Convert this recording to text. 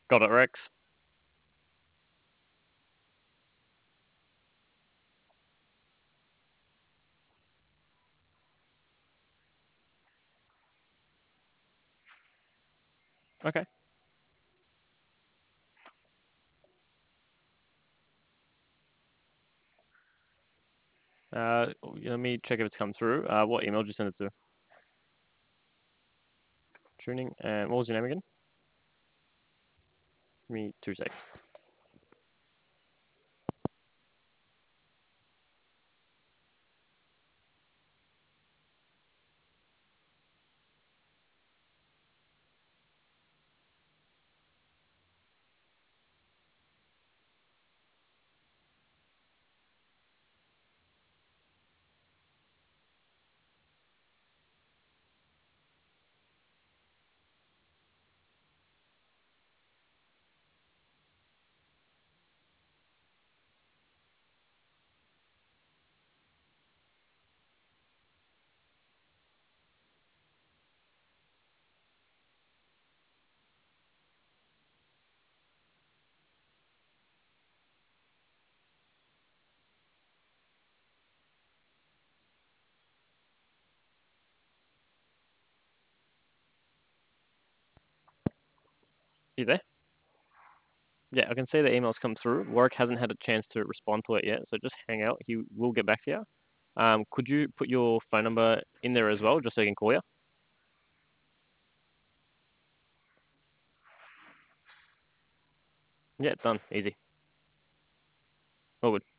Got it, Rex. Okay. Let me check if it's come through. What email did you send it to? Tuning. And what was your name again? Give me 2 seconds. You there? Yeah, I can see the emails come through. Warwick hasn't had a chance to respond to it yet, so just hang out. He will get back to you. Could you put your phone number in there as well, just so he can call you? Yeah, done. Easy. All good.